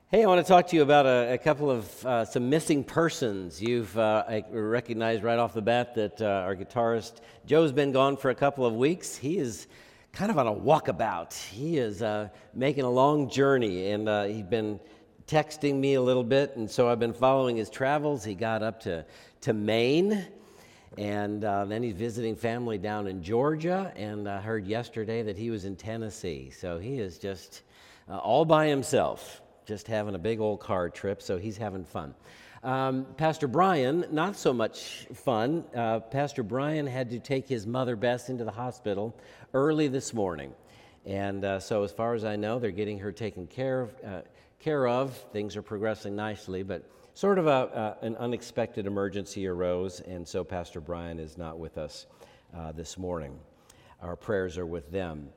Hey, I want to talk to you about a couple of some missing persons. You've recognized right off the bat that our guitarist Joe's been gone for a couple of weeks. He is kind of on a walkabout. He is making a long journey, and he's been texting me a little bit, and so I've been following his travels. He got up to Maine, and then he's visiting family down in Georgia, and I heard yesterday that he was in Tennessee. So he is just all by himself, just having a big old car trip, so he's having fun. Pastor Brian, not so much fun. Pastor Brian had to take his mother, Bess, into the hospital early this morning. And so as far as I know, they're getting her taken care of. Things are progressing nicely, but sort of an unexpected emergency arose, and so Pastor Brian is not with us this morning. Our prayers are with them.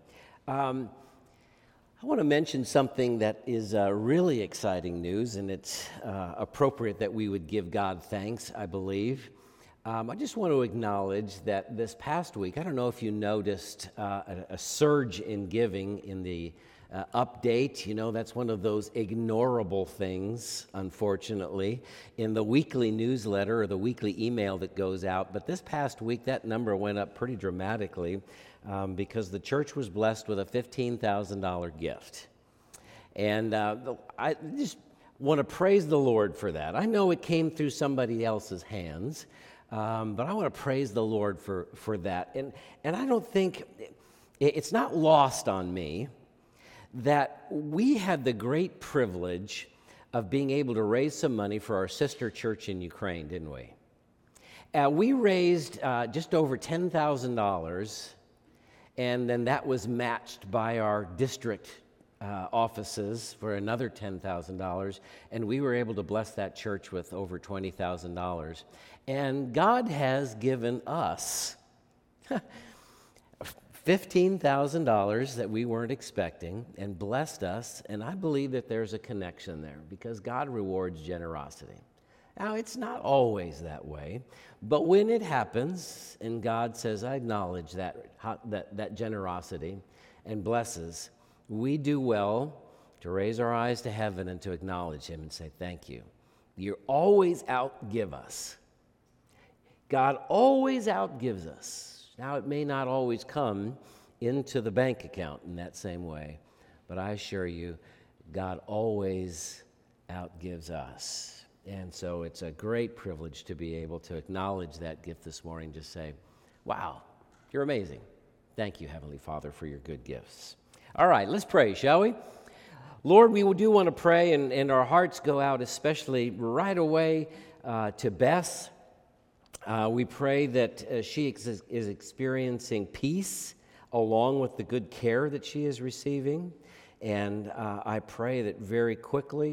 I want to mention something that is really exciting news, and it's appropriate that we would give God thanks, I believe. I just want to acknowledge that this past week, I don't know if you noticed a surge in giving in the update. You know, that's one of those ignorable things, unfortunately, in the weekly newsletter or the weekly email that goes out. But this past week, that number went up pretty dramatically. Because the church was blessed with a $15,000 gift. And I just want to praise the Lord for that. I know it came through somebody else's hands, but I want to praise the Lord for that. And I don't think, it's not lost on me that we had the great privilege of being able to raise some money for our sister church in Ukraine, didn't we? We raised just over $10,000. And then that was matched by our district offices for another $10,000. And we were able to bless that church with over $20,000. And God has given us $15,000 that we weren't expecting and blessed us. And I believe that there's a connection there because God rewards generosity. Now, it's not always that way, but when it happens and God says, I acknowledge that generosity and blesses, we do well to raise our eyes to heaven and to acknowledge Him and say, thank you. You always outgive us. God always outgives us. Now, it may not always come into the bank account in that same way, but I assure you, God always outgives us. And so it's a great privilege to be able to acknowledge that gift this morning, just say, wow, you're amazing. Thank you, Heavenly Father, for your good gifts. All right, let's pray, shall we? Lord, we do want to pray, and our hearts go out especially right away to Bess. We pray that she is experiencing peace along with the good care that she is receiving. And I pray that very quickly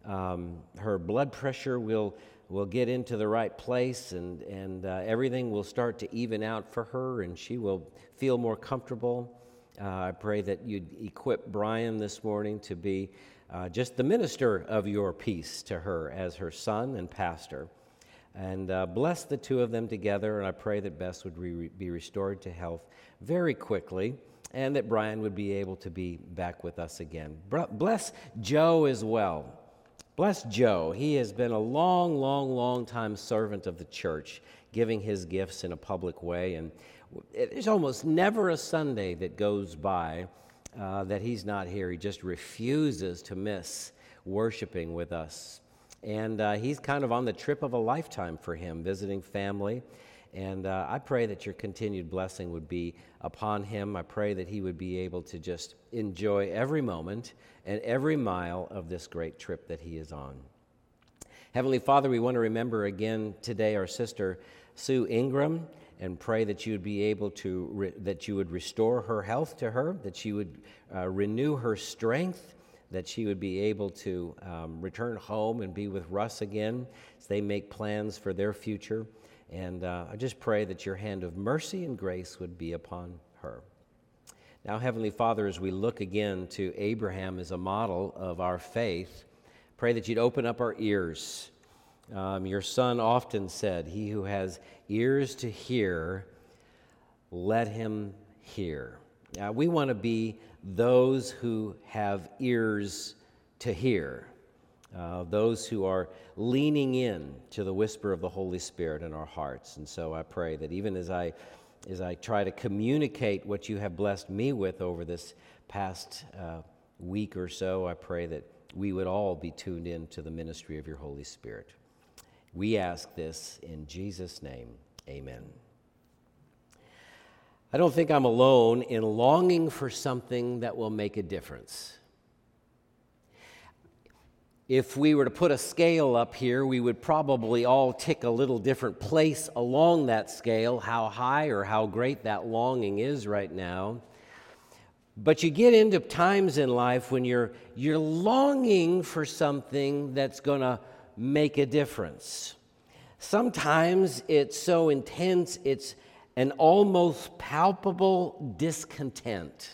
her blood pressure will get into the right place and everything will start to even out for her and she will feel more comfortable. I pray that you'd equip Brian this morning to be just the minister of your peace to her as her son and pastor. And bless the two of them together, and I pray that Bess would be restored to health very quickly and that Brian would be able to be back with us again. Bless Joe as well. Bless Joe. He has been a long time servant of the church, giving his gifts in a public way. And there's almost never a Sunday that goes by that he's not here. He just refuses to miss worshiping with us. And he's kind of on the trip of a lifetime for him, visiting family. And I pray that your continued blessing would be upon him. I pray that he would be able to just enjoy every moment and every mile of this great trip that he is on. Heavenly Father, we want to remember again today our sister Sue Ingram and pray that you would be able to, that you would restore her health to her, that you would renew her strength, that she would be able to return home and be with Russ again as they make plans for their future. And I just pray that your hand of mercy and grace would be upon her. Now, Heavenly Father, as we look again to Abraham as a model of our faith, pray that you'd open up our ears. Your son often said, he who has ears to hear, let him hear. Now, we want to be those who have ears to hear. those who are leaning in to the whisper of the Holy Spirit in our hearts. And so I pray that even as I try to communicate what you have blessed me with over this past week or so, I pray that we would all be tuned in to the ministry of your Holy Spirit. We ask this in Jesus' name, amen. I don't think I'm alone in longing for something that will make a difference. If we were to put a scale up here, we would probably all tick a little different place along that scale, how high or how great that longing is right now. But you get into times in life when you're longing for something that's going to make a difference. Sometimes it's so intense, it's an almost palpable discontent.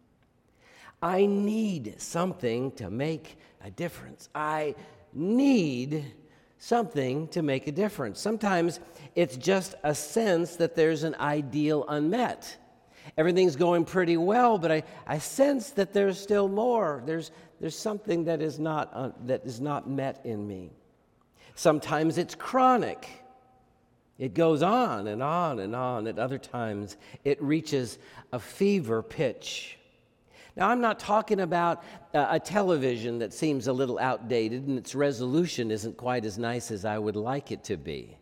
I need something to make a difference. I need something to make a difference. Sometimes it's just a sense that there's an ideal unmet. Everything's going pretty well, but I sense that there's still more. There's something that is not met in me. Sometimes it's chronic. It goes on and on and on. At other times, it reaches a fever pitch. Now, I'm not talking about a television that seems a little outdated and its resolution isn't quite as nice as I would like it to be.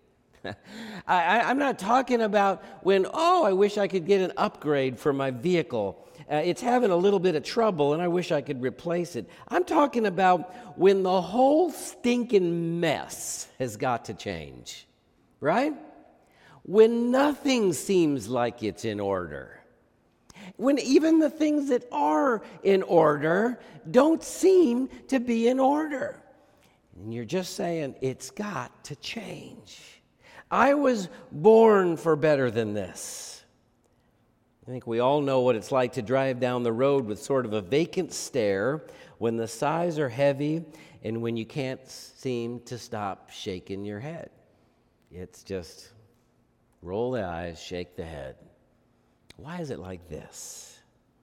I'm not talking about when, I wish I could get an upgrade for my vehicle. It's having a little bit of trouble and I wish I could replace it. I'm talking about when the whole stinking mess has got to change, right? When nothing seems like it's in order. When even the things that are in order don't seem to be in order. And you're just saying, it's got to change. I was born for better than this. I think we all know what it's like to drive down the road with sort of a vacant stare when the sighs are heavy and when you can't seem to stop shaking your head. It's just roll the eyes, shake the head. Why is it like this?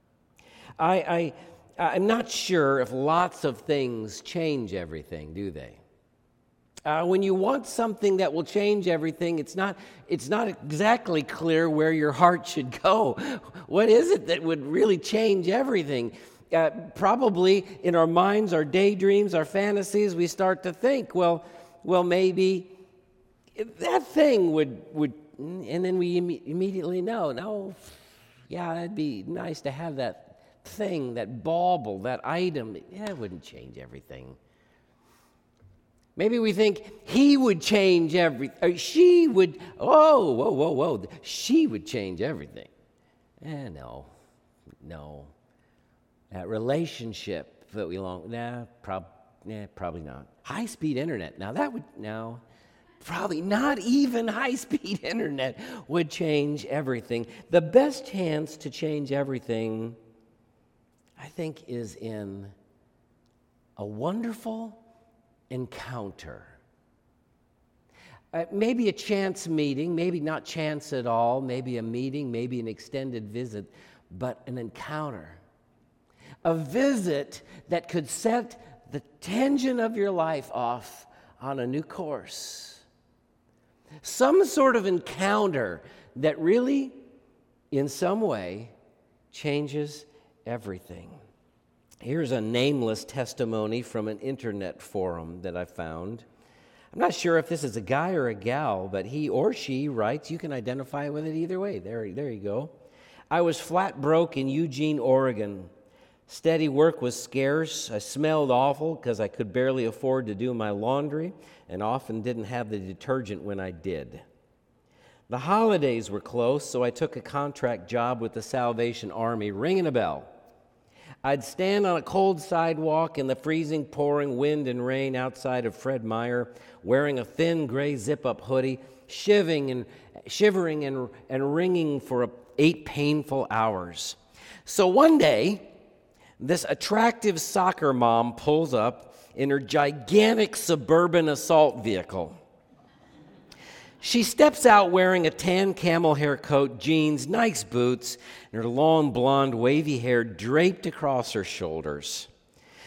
I'm not sure if lots of things change everything, do they? When you want something that will change everything, it's not exactly clear where your heart should go. What is it that would really change everything? Probably in our minds, our daydreams, our fantasies, we start to think, well, maybe that thing would, and then we immediately know, yeah, it'd be nice to have that thing, that bauble, that item. Yeah, it wouldn't change everything. Maybe we think he would change everything. She would, whoa. She would change everything. No. That relationship that we long, probably not. High-speed internet, probably not even high-speed internet would change everything. The best chance to change everything, I think, is in a wonderful encounter. Maybe a chance meeting, maybe not chance at all, maybe a meeting, maybe an extended visit, but an encounter. A visit that could set the tangent of your life off on a new course. Some sort of encounter that really, in some way, changes everything. Here's a nameless testimony from an internet forum that I found. I'm not sure if this is a guy or a gal, but he or she writes, you can identify with it either way. There you go. I was flat broke in Eugene, Oregon. Steady work was scarce. I smelled awful because I could barely afford to do my laundry and often didn't have the detergent when I did. The holidays were close, so I took a contract job with the Salvation Army, ringing a bell. I'd stand on a cold sidewalk in the freezing, pouring wind and rain outside of Fred Meyer, wearing a thin gray zip-up hoodie, shivering and ringing for 8 painful hours. So one day, this attractive soccer mom pulls up in her gigantic suburban assault vehicle. She steps out wearing a tan camel hair coat, jeans, nice boots, and her long blonde wavy hair draped across her shoulders.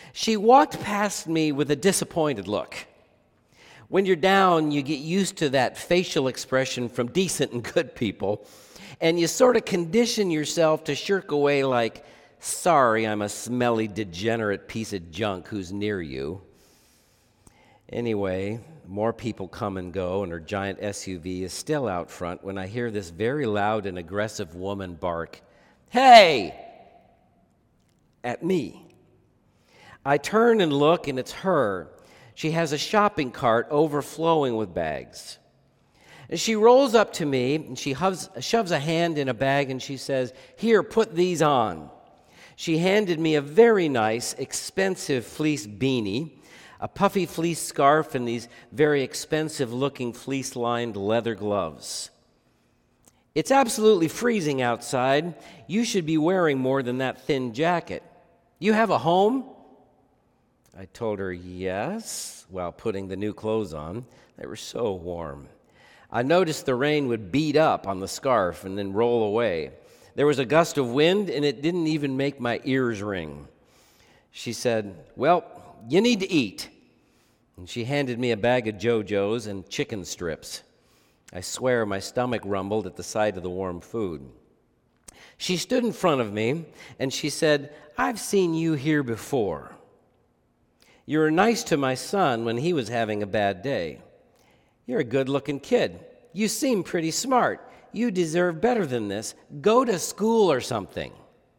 She walked past me with a disappointed look. When you're down, you get used to that facial expression from decent and good people, and you sort of condition yourself to shirk away like, sorry, I'm a smelly, degenerate piece of junk who's near you. Anyway, more people come and go, and her giant SUV is still out front when I hear this very loud and aggressive woman bark, "Hey!" at me. I turn and look, and it's her. She has a shopping cart overflowing with bags. And she rolls up to me, and she shoves a hand in a bag, and she says, "Here, put these on." She handed me a very nice, expensive fleece beanie, a puffy fleece scarf, and these very expensive-looking fleece-lined leather gloves. "It's absolutely freezing outside. You should be wearing more than that thin jacket. You have a home?" I told her yes, while putting the new clothes on. They were so warm. I noticed the rain would beat up on the scarf and then roll away. There was a gust of wind, and it didn't even make my ears ring. She said, "Well, you need to eat." And she handed me a bag of JoJo's and chicken strips. I swear my stomach rumbled at the sight of the warm food. She stood in front of me, and she said, "I've seen you here before. You were nice to my son when he was having a bad day. You're a good-looking kid. You seem pretty smart. You deserve better than this. Go to school or something.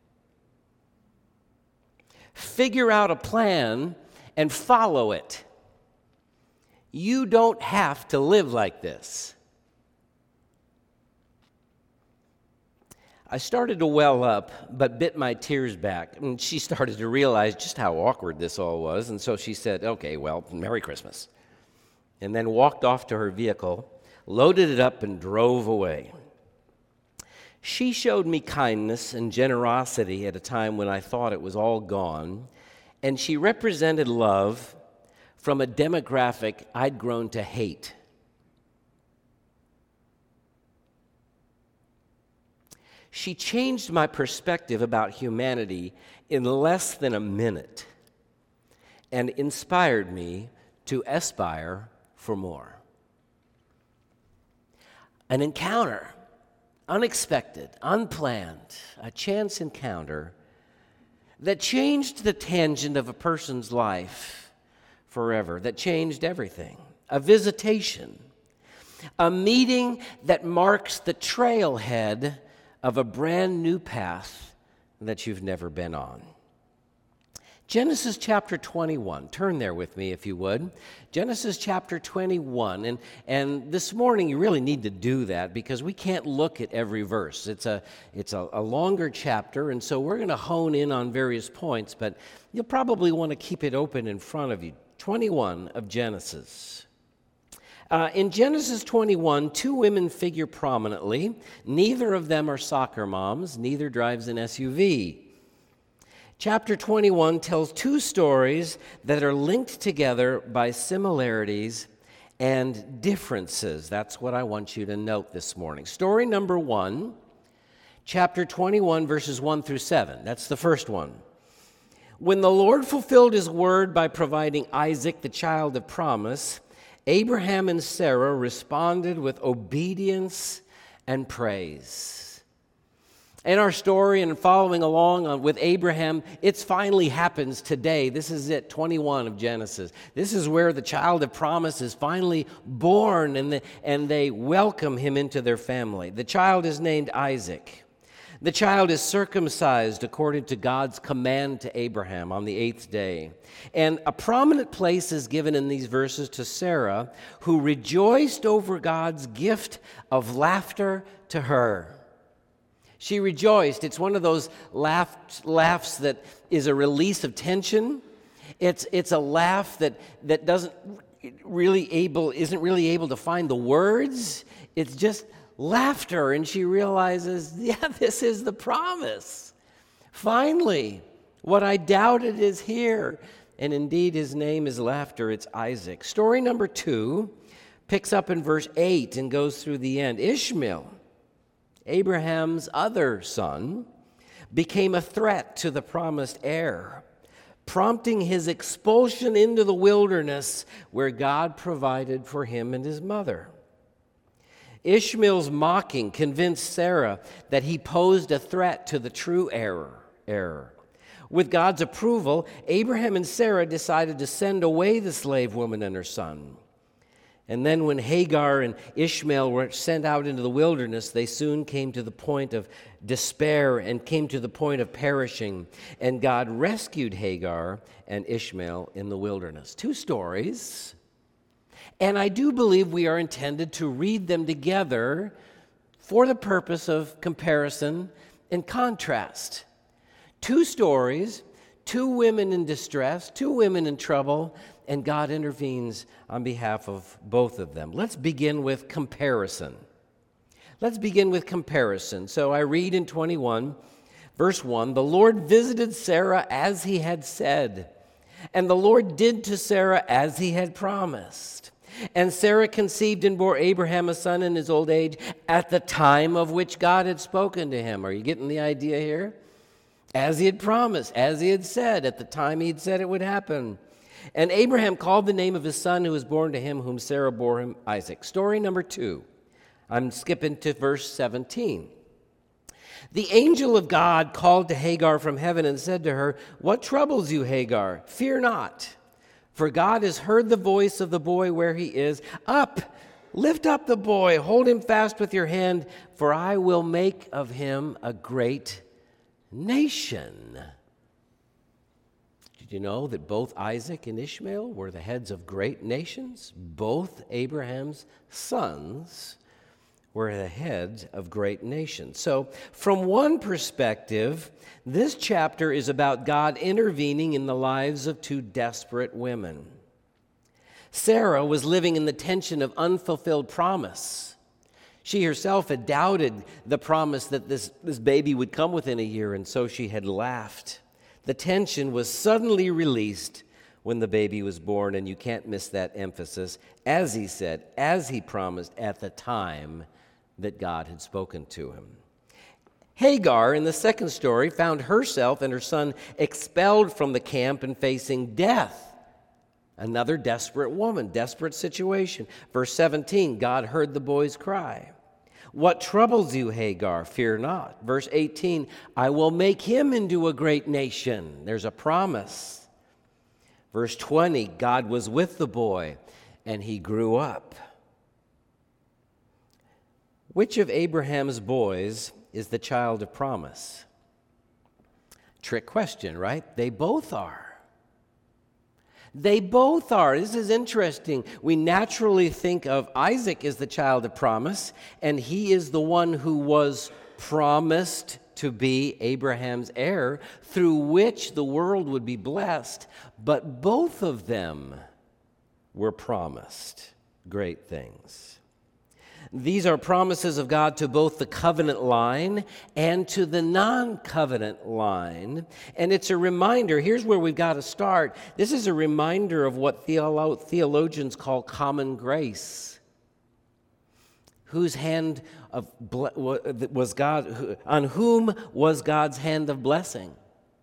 Figure out a plan and follow it. You don't have to live like this." I started to well up, but bit my tears back. And she started to realize just how awkward this all was. And so she said, "Okay, well, Merry Christmas." And then walked off to her vehicle, loaded it up, and drove away. She showed me kindness and generosity at a time when I thought it was all gone. And she represented love from a demographic I'd grown to hate. She changed my perspective about humanity in less than a minute and inspired me to aspire for more. An encounter, unexpected, unplanned, a chance encounter that changed the tangent of a person's life forever, that changed everything. A visitation, a meeting that marks the trailhead of a brand new path that you've never been on. Genesis chapter 21. Turn there with me if you would. Genesis chapter 21. And this morning you really need to do that because we can't look at every verse. It's a longer chapter, and so we're going to hone in on various points, but you'll probably want to keep it open in front of you. 21 of Genesis. In Genesis 21, two women figure prominently. Neither of them are soccer moms. Neither drives an SUV. Chapter 21 tells two stories that are linked together by similarities and differences. That's what I want you to note this morning. Story number 1, chapter 21, verses 1 through 7. That's the first one. When the Lord fulfilled his word by providing Isaac, the child of promise, Abraham and Sarah responded with obedience and praise. In our story and following along with Abraham, it finally happens today. This is it, 21 of Genesis. This is where the child of promise is finally born, and they welcome him into their family. The child is named Isaac. The child is circumcised according to God's command to Abraham on the 8th day. And a prominent place is given in these verses to Sarah, who rejoiced over God's gift of laughter to her. She rejoiced. It's one of those laughs that is a release of tension. It's a laugh that isn't really able to find the words. It's just laughter, and she realizes, this is the promise. Finally, what I doubted is here. And indeed, his name is laughter. It's Isaac. Story number 2 picks up in verse 8 and goes through the end. Ishmael, Abraham's other son, became a threat to the promised heir. prompting his expulsion into the wilderness where God provided for him and his mother. Ishmael's mocking convinced Sarah that he posed a threat to the true heir. With God's approval, Abraham and Sarah decided to send away the slave woman and her son. And then when Hagar and Ishmael were sent out into the wilderness, they soon came to the point of despair and came to the point of perishing. And God rescued Hagar and Ishmael in the wilderness. 2 stories. And I do believe we are intended to read them together for the purpose of comparison and contrast. 2 stories, 2 women in distress, 2 women in trouble, and God intervenes on behalf of both of them. Let's begin with comparison. So I read in 21, verse 1, "The Lord visited Sarah as he had said, and the Lord did to Sarah as he had promised. And Sarah conceived and bore Abraham a son in his old age at the time of which God had spoken to him." Are you getting the idea here? As he had promised, as he had said, at the time he had said it would happen. "And Abraham called the name of his son who was born to him, whom Sarah bore him, Isaac." Story number 2. I'm skipping to verse 17. "The angel of God called to Hagar from heaven and said to her, 'What troubles you, Hagar? Fear not, for God has heard the voice of the boy where he is. Up, lift up the boy, hold him fast with your hand, for I will make of him a great nation.'" Did you know that both Isaac and Ishmael were the heads of great nations? Both Abraham's sons were the heads of great nations. So, from one perspective, this chapter is about God intervening in the lives of 2 desperate women. Sarah was living in the tension of unfulfilled promise. She herself had doubted the promise that this baby would come within a year, and so she had laughed. The tension was suddenly released when the baby was born, and you can't miss that emphasis, as he said, as he promised at the time that God had spoken to him. Hagar, in the second story, found herself and her son expelled from the camp and facing death. Another desperate woman, desperate situation. Verse 17, God heard the boy's cry. "What troubles you, Hagar? Fear not." Verse 18, "I will make him into a great nation." There's a promise. Verse 20, God was with the boy, and he grew up. Which of Abraham's boys is the child of promise? Trick question, right? They both are. They both are. This is interesting. We naturally think of Isaac as the child of promise, and he is the one who was promised to be Abraham's heir, through which the world would be blessed. But both of them were promised great things. These are promises of God to both the covenant line and to the non-covenant line. And it's a reminder, here's where we've got to start. This is a reminder of what theologians call common grace. Whose hand was God, on whom was God's hand of blessing?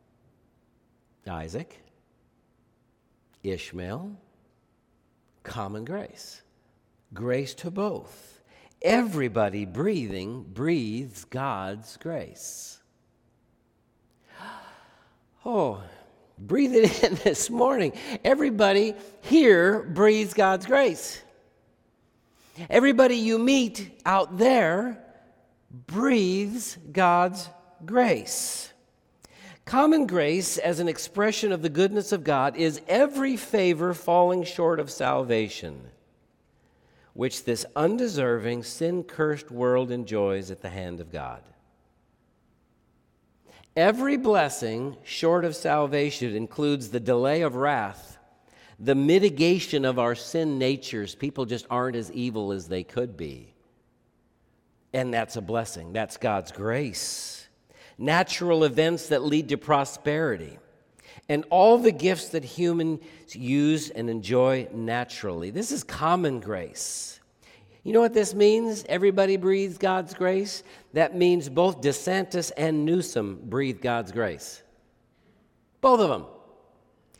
Isaac, Ishmael, common grace. Grace to both. Everybody breathing breathes God's grace. Oh, breathe it in this morning. Everybody here breathes God's grace. Everybody you meet out there breathes God's grace. Common grace, as an expression of the goodness of God, is every favor falling short of salvation, which this undeserving, sin-cursed world enjoys at the hand of God. Every blessing short of salvation includes the delay of wrath, the mitigation of our sin natures. People just aren't as evil as they could be. And that's a blessing. That's God's grace. Natural events that lead to prosperity. And all the gifts that humans use and enjoy naturally. This is common grace. You know what this means? Everybody breathes God's grace. That means both DeSantis and Newsom breathe God's grace. Both of them.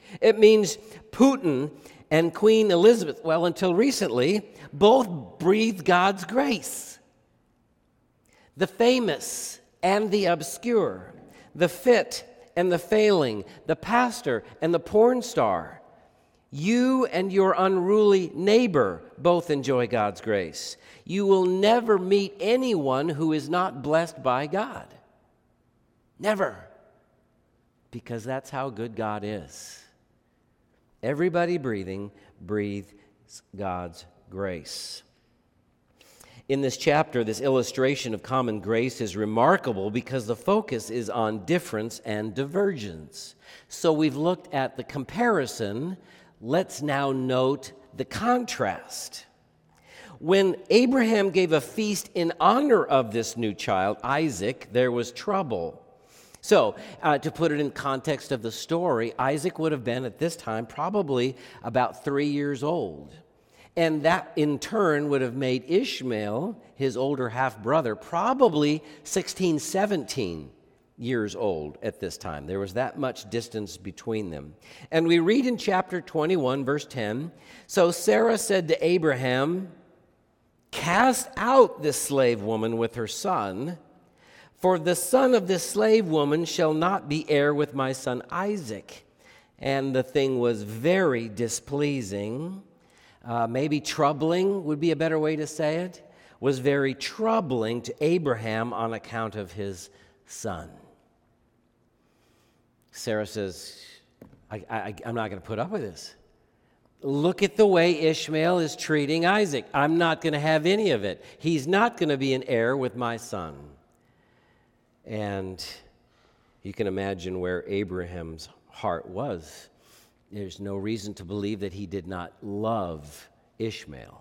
It means Putin and Queen Elizabeth, well, until recently, both breathed God's grace. The famous and the obscure, the fit and the failing, the pastor and the porn star. You and your unruly neighbor both enjoy God's grace. You will never meet anyone who is not blessed by God. Never. Because that's how good God is. Everybody breathing breathes God's grace. In this chapter, this illustration of common grace is remarkable because the focus is on difference and divergence. So we've looked at the comparison. Let's now note the contrast. When Abraham gave a feast in honor of this new child, Isaac, there was trouble. So, to put it in context of the story, Isaac would have been at this time probably about 3 years old. And that in turn would have made Ishmael, his older half-brother, probably 16, 17 years old at this time. There was that much distance between them. And we read in chapter 21, verse 10, "So Sarah said to Abraham, 'Cast out this slave woman with her son, for the son of this slave woman shall not be heir with my son Isaac.' And the thing was very displeasing." Maybe troubling would be a better way to say it. Was very troubling to Abraham on account of his son. Sarah says, I'm not going to put up with this. Look at the way Ishmael is treating Isaac. I'm not going to have any of it. He's not going to be an heir with my son. And you can imagine where Abraham's heart was. There's no reason to believe that he did not love Ishmael.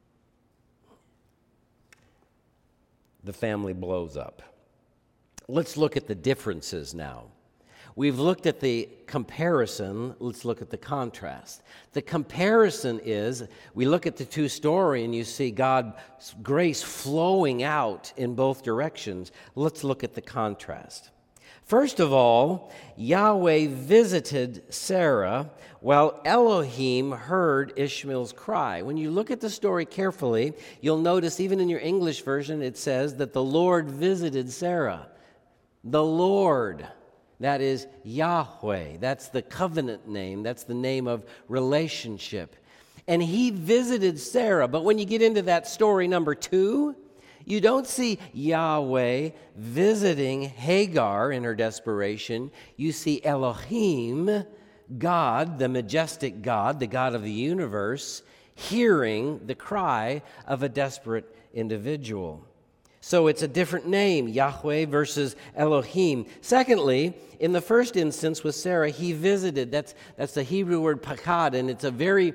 The family blows up. Let's look at the differences now. We've looked at the comparison. Let's look at the contrast. The comparison is, we look at the two stories and you see God's grace flowing out in both directions. Let's look at the contrast. First of all, Yahweh visited Sarah while Elohim heard Ishmael's cry. When you look at the story carefully, you'll notice even in your English version it says that the Lord visited Sarah. The Lord, that is Yahweh. That's the covenant name. That's the name of relationship. And he visited Sarah. But when you get into that story number 2, you don't see Yahweh visiting Hagar in her desperation. You see Elohim, God, the majestic God, the God of the universe, hearing the cry of a desperate individual. So it's a different name, Yahweh versus Elohim. Secondly, in the first instance with Sarah, he visited. That's the Hebrew word pakad, and it's a very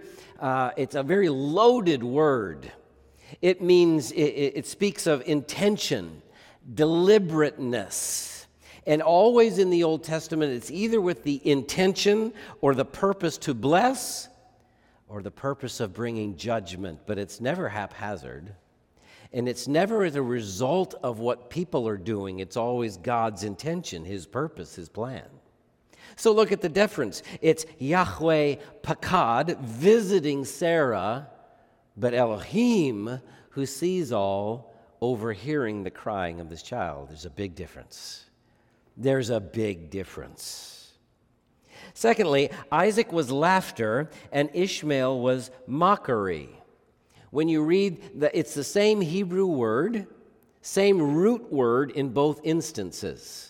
loaded word. It means, it speaks of intention, deliberateness. And always in the Old Testament, it's either with the intention or the purpose to bless or the purpose of bringing judgment. But it's never haphazard. And it's never as a result of what people are doing. It's always God's intention, his purpose, his plan. So look at the difference. It's Yahweh Pakad visiting Sarah, but Elohim, who sees all, overhearing the crying of this child. There's a big difference. There's a big difference. Secondly, Isaac was laughter and Ishmael was mockery. When you read, it's the same Hebrew word, same root word in both instances.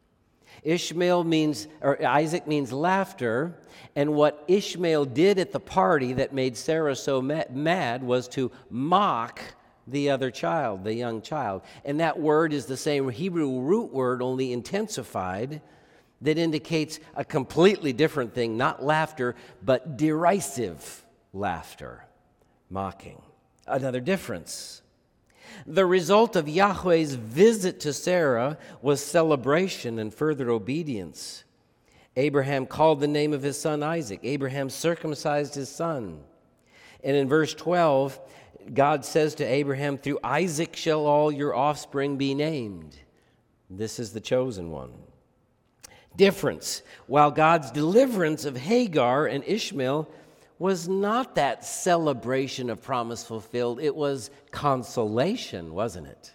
Isaac means laughter, and what Ishmael did at the party that made Sarah so mad was to mock the other child, the young child. And that word is the same Hebrew root word, only intensified, that indicates a completely different thing, not laughter, but derisive laughter, mocking. Another difference. The result of Yahweh's visit to Sarah was celebration and further obedience. Abraham called the name of his son Isaac. Abraham circumcised his son. And in verse 12, God says to Abraham, "Through Isaac shall all your offspring be named." This is the chosen one. difference. While God's deliverance of Hagar and Ishmael was not that celebration of promise fulfilled, it was consolation, wasn't it?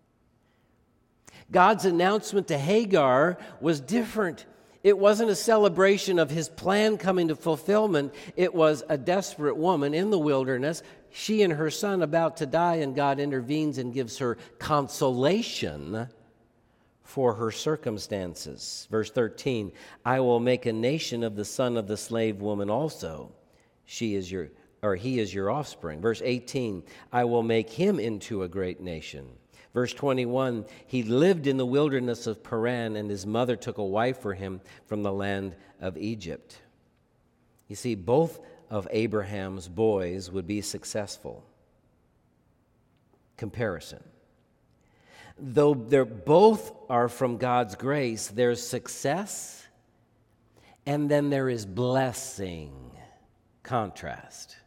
God's announcement to Hagar was different. It wasn't a celebration of his plan coming to fulfillment. It was a desperate woman in the wilderness, she and her son about to die, and God intervenes and gives her consolation for her circumstances. Verse 13, I will make a nation of the son of the slave woman also. He is your offspring. Verse 18, I will make him into a great nation. Verse 21, he lived in the wilderness of Paran, and his mother took a wife for him from the land of Egypt. You see, both of Abraham's boys would be successful. Comparison. Though they're both are from God's grace, there's success, and then there is blessing. Contrast.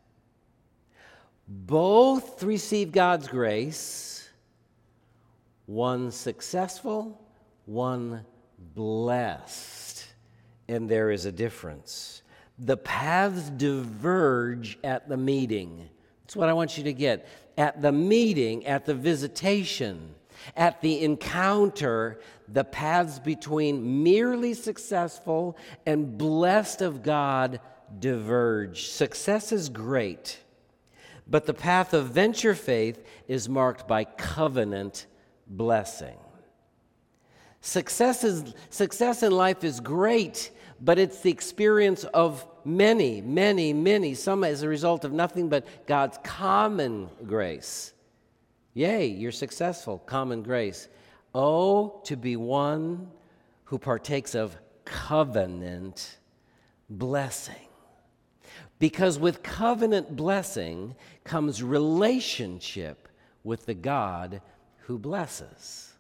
Both receive God's grace, one successful, one blessed, and there is a difference. The paths diverge at the meeting. That's what I want you to get. At the meeting, at the visitation, at the encounter, the paths between merely successful and blessed of God diverge. Success is great, but the path of venture faith is marked by covenant blessing. Success in life is great, but it's the experience of many, some as a result of nothing but God's common grace. Yea, you're successful, common grace. Oh, to be one who partakes of covenant blessing. Because with covenant blessing comes relationship with the God who blesses.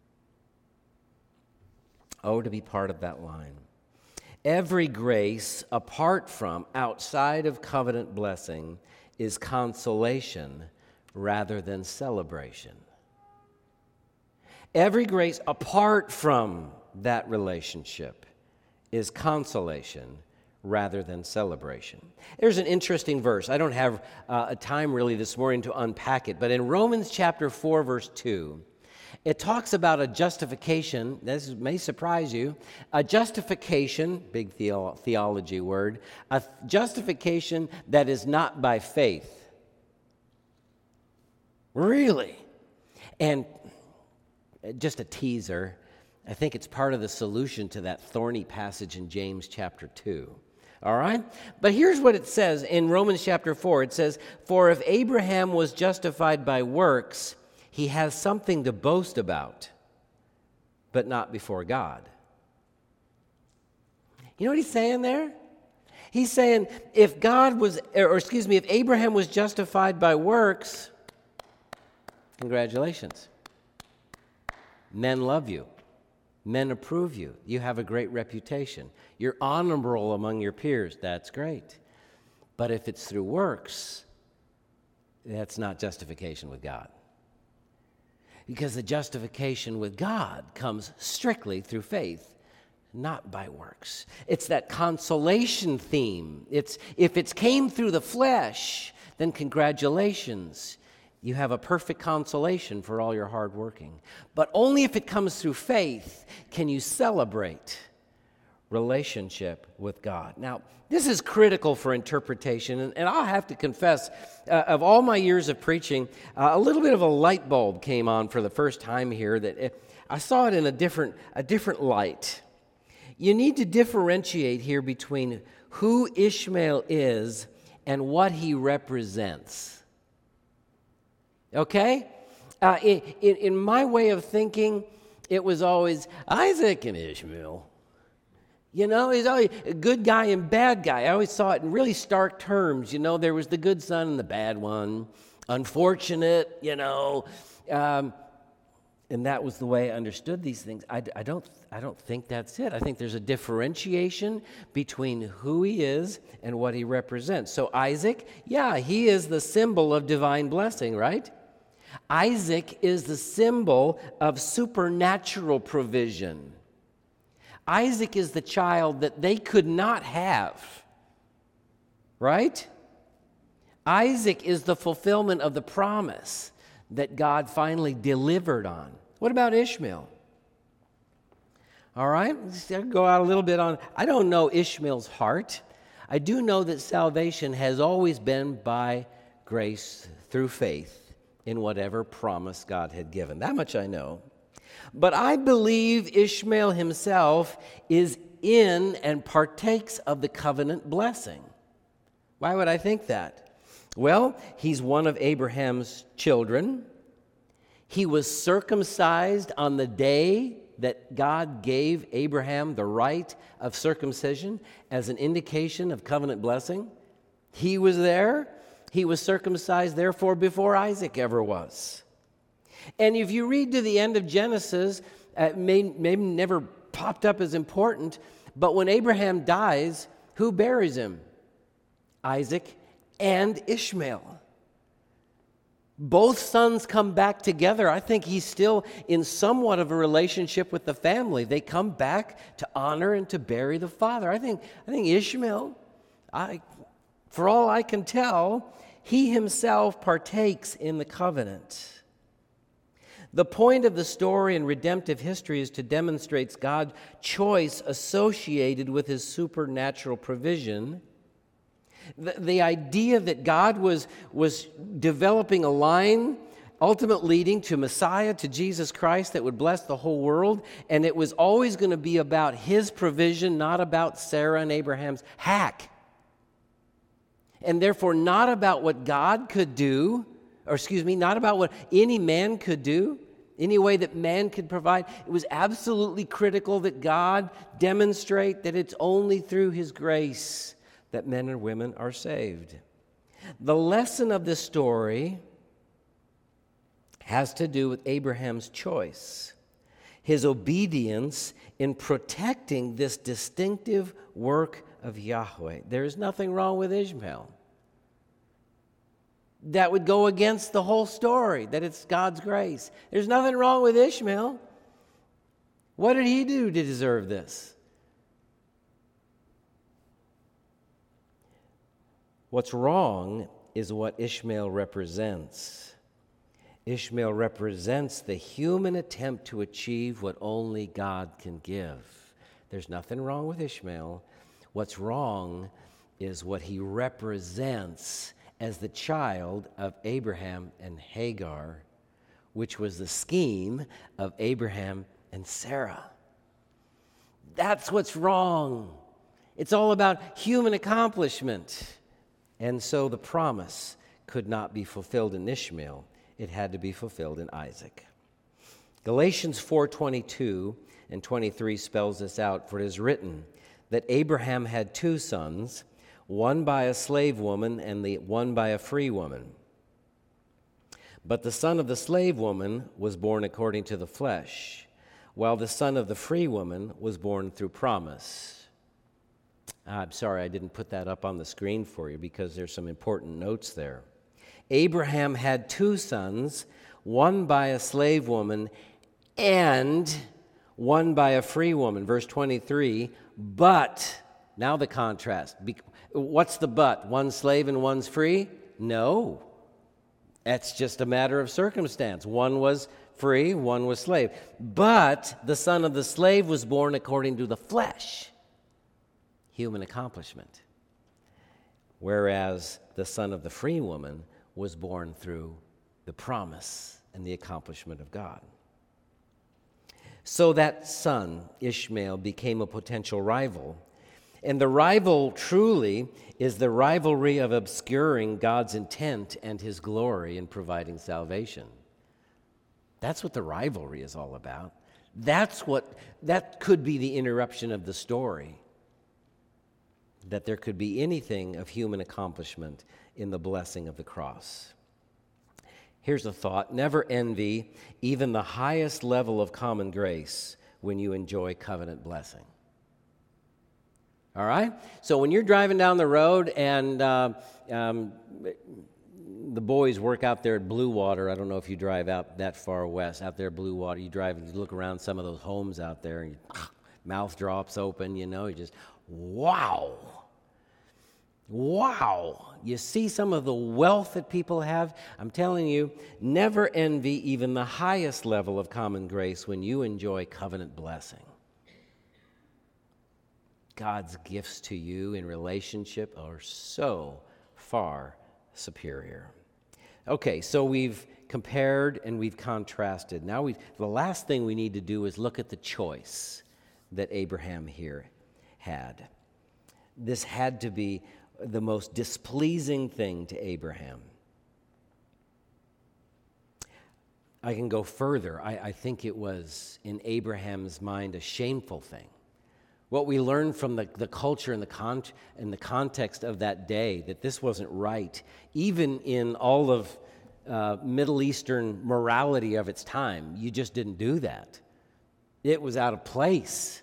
Oh, to be part of that line. Every grace apart from, outside of covenant blessing, is consolation rather than celebration. Every grace apart from that relationship is consolation rather than celebration. There's an interesting verse. I don't have a time really this morning to unpack it, but in Romans chapter 4, verse 2, it talks about a justification. This may surprise you. A justification, big theology word, a justification that is not by faith. Really? And just a teaser, I think it's part of the solution to that thorny passage in James chapter 2. All right? But here's what it says in Romans chapter 4. It says, for if Abraham was justified by works, he has something to boast about, but not before God. You know what he's saying there? He's saying if Abraham was justified by works, congratulations. Men love you. Men approve you. You have a great reputation. You're honorable among your peers. That's great. But if it's through works, that's not justification with God. Because the justification with God comes strictly through faith, not by works. It's that consolation theme. If it came through the flesh, then congratulations. You have a perfect consolation for all your hard working. But only if it comes through faith can you celebrate relationship with God. Now, this is critical for interpretation, and I'll have to confess, of all my years of preaching, a little bit of a light bulb came on for the first time here that I saw it in a different light. You need to differentiate here between who Ishmael is and what he represents. Okay? In my way of thinking, it was always Isaac and Ishmael. You know, he's always a good guy and bad guy. I always saw it in really stark terms. You know, there was the good son and the bad one. Unfortunate, you know. And that was the way I understood these things. I don't think that's it. I think there's a differentiation between who he is and what he represents. So Isaac, yeah, he is the symbol of divine blessing, right? Isaac is the symbol of supernatural provision. Isaac is the child that they could not have, right? Isaac is the fulfillment of the promise that God finally delivered on. What about Ishmael? All right, let's go out a little bit on. I don't know Ishmael's heart. I do know that salvation has always been by grace through faith in whatever promise God had given. That much I know. But I believe Ishmael himself is in and partakes of the covenant blessing. Why would I think that? Well, he's one of Abraham's children. He was circumcised on the day that God gave Abraham the rite of circumcision as an indication of covenant blessing. He was there. He was circumcised, therefore, before Isaac ever was. And if you read to the end of Genesis, maybe never popped up as important, but when Abraham dies, who buries him? Isaac and Ishmael. Both sons come back together. I think he's still in somewhat of a relationship with the family. They come back to honor and to bury the father. I think Ishmael, for all I can tell, he himself partakes in the covenant. The point of the story in redemptive history is to demonstrate God's choice associated with his supernatural provision. The idea that God was developing a line ultimately leading to Messiah, to Jesus Christ, that would bless the whole world, and it was always going to be about his provision, not about Sarah and Abraham's hack. And therefore not about what God could do, not about what any man could do, any way that man could provide. It was absolutely critical that God demonstrate that it's only through his grace that men and women are saved. The lesson of this story has to do with Abraham's choice, his obedience in protecting this distinctive work of Yahweh. There is nothing wrong with Ishmael. That would go against the whole story, that it's God's grace. There's nothing wrong with Ishmael. What did he do to deserve this? What's wrong is what Ishmael represents. Ishmael represents the human attempt to achieve what only God can give. There's nothing wrong with Ishmael. What's wrong is what he represents as the child of Abraham and Hagar, which was the scheme of Abraham and Sarah. That's what's wrong. It's all about human accomplishment. And so the promise could not be fulfilled in Ishmael. It had to be fulfilled in Isaac. Galatians 4:22 and 23 spells this out. For it is written that Abraham had two sons, one by a slave woman and the one by a free woman. But the son of the slave woman was born according to the flesh, while the son of the free woman was born through promise. I'm sorry I didn't put that up on the screen for you because there's some important notes there. Abraham had two sons, one by a slave woman and one by a free woman. Verse 23, but, now the contrast. What's the but? One's slave and one's free? No. That's just a matter of circumstance. One was free, one was slave. But the son of the slave was born according to the flesh. Human accomplishment. Whereas the son of the free woman was born through the promise and the accomplishment of God. So that son, Ishmael, became a potential rival. And the rival truly is the rivalry of obscuring God's intent and his glory in providing salvation. That's what the rivalry is all about. That could be the interruption of the story. That there could be anything of human accomplishment in the blessing of the cross. Here's a thought. Never envy even the highest level of common grace when you enjoy covenant blessing. All right? So when you're driving down the road and the boys work out there at Blue Water, I don't know if you drive out that far west, out there at Blue Water, you drive and you look around some of those homes out there and mouth drops open, you just, wow. Wow. You see some of the wealth that people have? I'm telling you, never envy even the highest level of common grace when you enjoy covenant blessing. God's gifts to you in relationship are so far superior. Okay, so we've compared and we've contrasted. Now the last thing we need to do is look at the choice that Abraham here had. This had to be the most displeasing thing to Abraham. I can go further. I think it was in Abraham's mind a shameful thing. What we learned from the culture and the context of that day, that this wasn't right, even in all of Middle Eastern morality of its time. You just didn't do that. It was out of place.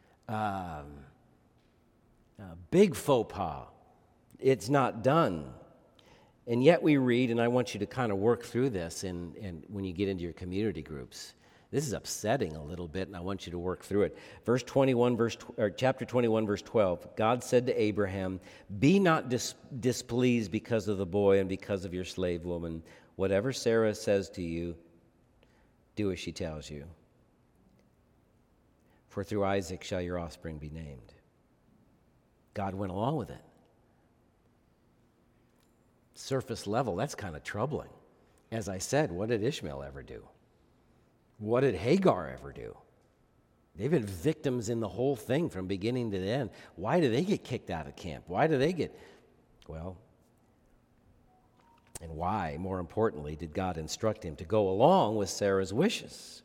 Big faux pas. It's not done. And yet we read, and I want you to kind of work through this and when you get into your community groups. This is upsetting a little bit, and I want you to work through it. Chapter 21, verse 12. God said to Abraham, "Be not displeased because of the boy and because of your slave woman. Whatever Sarah says to you, do as she tells you. For through Isaac shall your offspring be named." God went along with it. Surface level, that's kind of troubling. As I said, what did Ishmael ever do? What did Hagar ever do? They've been victims in the whole thing from beginning to the end. Why do they get kicked out of camp? Why do they get, and why, more importantly, did God instruct him to go along with Sarah's wishes?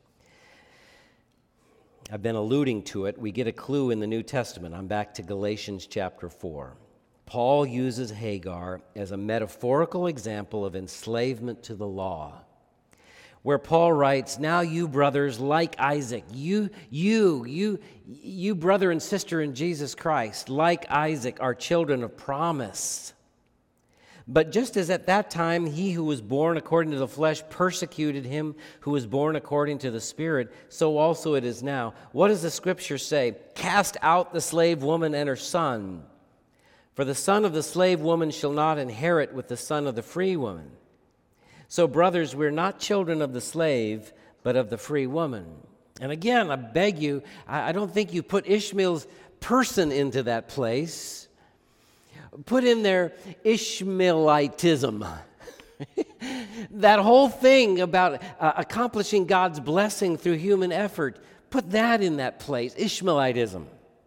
I've been alluding to it. We get a clue in the New Testament. I'm back to Galatians chapter 4. Paul uses Hagar as a metaphorical example of enslavement to the law, where Paul writes, "Now you brothers, like Isaac, you brother and sister in Jesus Christ, like Isaac, are children of promise. But just as at that time he who was born according to the flesh persecuted him who was born according to the Spirit, so also it is now." What does the Scripture say? "Cast out the slave woman and her son. For the son of the slave woman shall not inherit with the son of the free woman. So, brothers, we're not children of the slave, but of the free woman." And again, I beg you, I don't think you put Ishmael's person into that place. Put in there Ishmaelitism. That whole thing about accomplishing God's blessing through human effort, put that in that place, Ishmaelitism.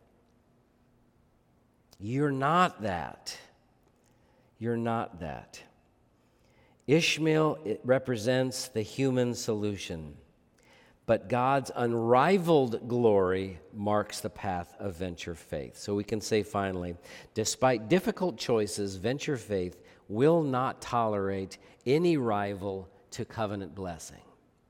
You're not that. You're not that. Ishmael, it represents the human solution, but God's unrivaled glory marks the path of venture faith. So we can say finally, despite difficult choices, venture faith will not tolerate any rival to covenant blessing.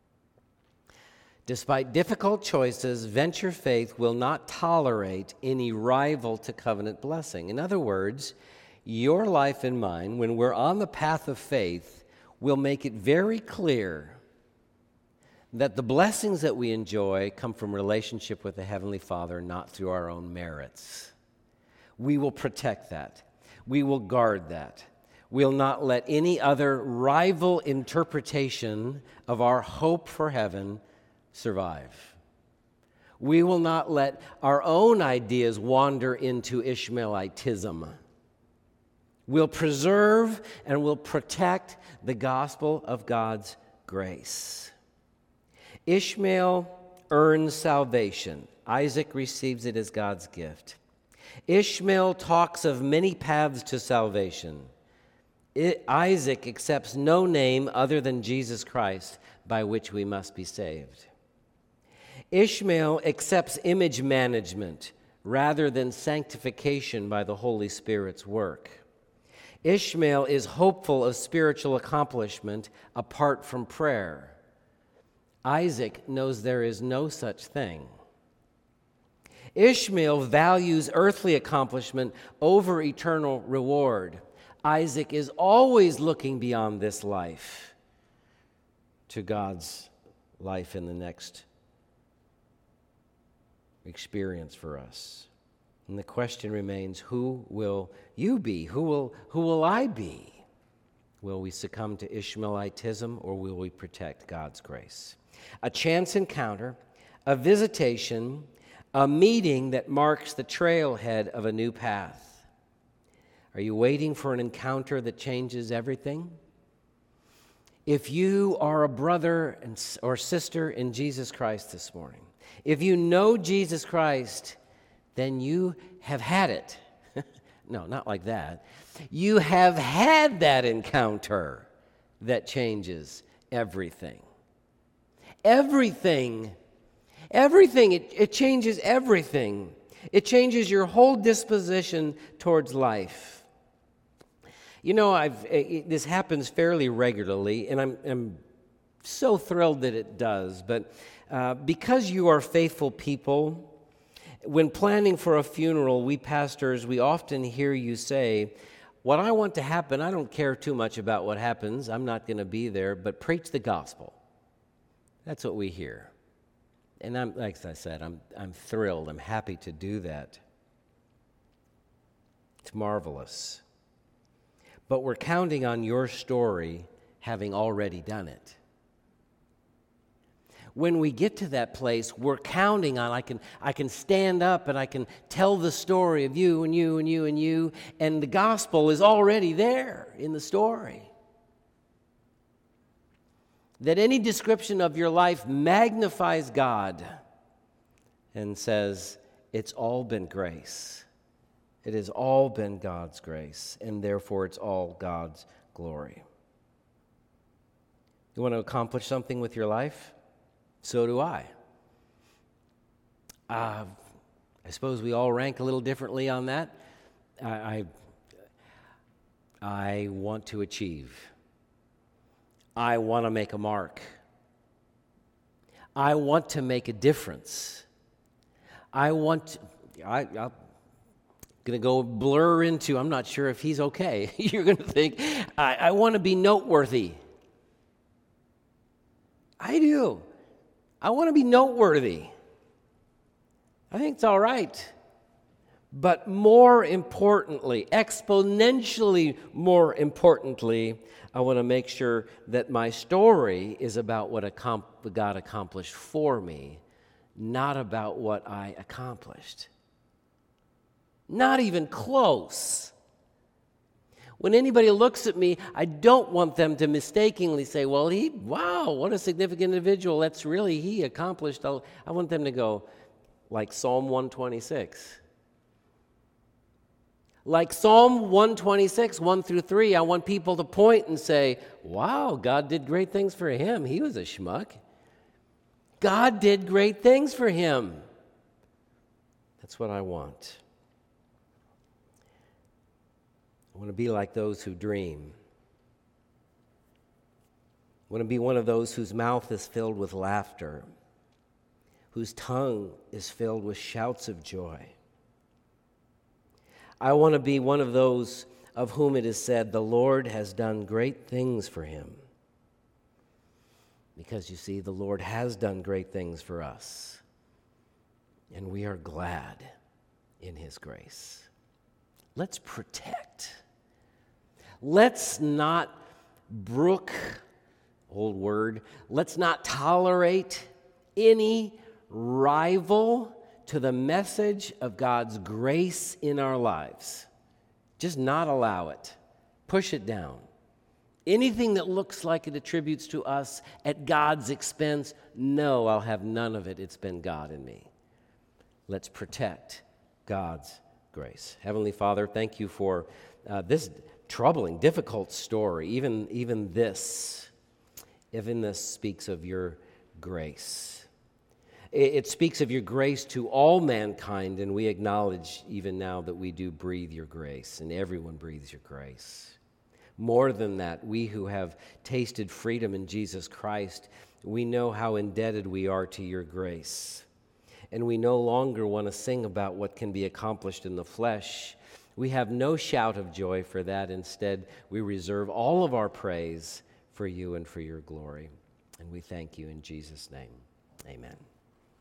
Despite difficult choices, venture faith will not tolerate any rival to covenant blessing. In other words, your life and mine, when we're on the path of faith, will make it very clear that the blessings that we enjoy come from relationship with the Heavenly Father, not through our own merits. We will protect that. We will guard that. We'll not let any other rival interpretation of our hope for heaven survive. We will not let our own ideas wander into Ishmaelitism. We'll preserve and we'll protect the gospel of God's grace. Ishmael earns salvation. Isaac receives it as God's gift. Ishmael talks of many paths to salvation. Isaac accepts no name other than Jesus Christ by which we must be saved. Ishmael accepts image management rather than sanctification by the Holy Spirit's work. Ishmael is hopeful of spiritual accomplishment apart from prayer. Isaac knows there is no such thing. Ishmael values earthly accomplishment over eternal reward. Isaac is always looking beyond this life to God's life in the next experience for us. And the question remains, who will you be? Who will I be? Will we succumb to Ishmaelitism, or will we protect God's grace? A chance encounter, a visitation, a meeting that marks the trailhead of a new path. Are you waiting for an encounter that changes everything? If you are a brother or sister in Jesus Christ this morning, if you know Jesus Christ, then you have had it. No, not like that. You have had that encounter that changes everything. Everything. Everything. It changes everything. It changes your whole disposition towards life. You know, this happens fairly regularly, and I'm so thrilled that it does. But because you are faithful people, when planning for a funeral, we pastors, we often hear you say, what I want to happen, I don't care too much about what happens. I'm not going to be there, but preach the gospel. That's what we hear. And like I said, I'm thrilled. I'm happy to do that. It's marvelous. But we're counting on your story having already done it. When we get to that place, we're counting on, I can stand up and I can tell the story of you and you and you and you, and the gospel is already there in the story. That any description of your life magnifies God and says, it's all been grace. It has all been God's grace, and therefore it's all God's glory. You want to accomplish something with your life? So do I. I suppose we all rank a little differently on that. I want to achieve. I want to make a mark. I want to make a difference. I'm going to go blur into, I'm not sure if he's okay. You're going to think, I want to be noteworthy. I do. I want to be noteworthy. I think it's all right. But more importantly, exponentially more importantly, I want to make sure that my story is about what God accomplished for me, not about what I accomplished. Not even close. When anybody looks at me, I don't want them to mistakenly say, well, wow, what a significant individual. That's really, he accomplished. I want them to go, like Psalm 126. Like Psalm 126, 1 through 3, I want people to point and say, wow, God did great things for him. He was a schmuck. God did great things for him. That's what I want. I want to be like those who dream. I want to be one of those whose mouth is filled with laughter, whose tongue is filled with shouts of joy. I want to be one of those of whom it is said, the Lord has done great things for him. Because you see, the Lord has done great things for us, and we are glad in his grace. Let's protect. Let's not brook, old word, let's not tolerate any rival to the message of God's grace in our lives. Just not allow it. Push it down. Anything that looks like it attributes to us at God's expense, no, I'll have none of it. It's been God in me. Let's protect God's grace. Heavenly Father, thank you for this troubling, difficult story. Even this speaks of your grace. It speaks of your grace to all mankind, and we acknowledge even now that we do breathe your grace, and everyone breathes your grace. More than that, we who have tasted freedom in Jesus Christ, we know how indebted we are to your grace. And we no longer want to sing about what can be accomplished in the flesh. We have no shout of joy for that. Instead, we reserve all of our praise for you and for your glory. And we thank you in Jesus' name. Amen.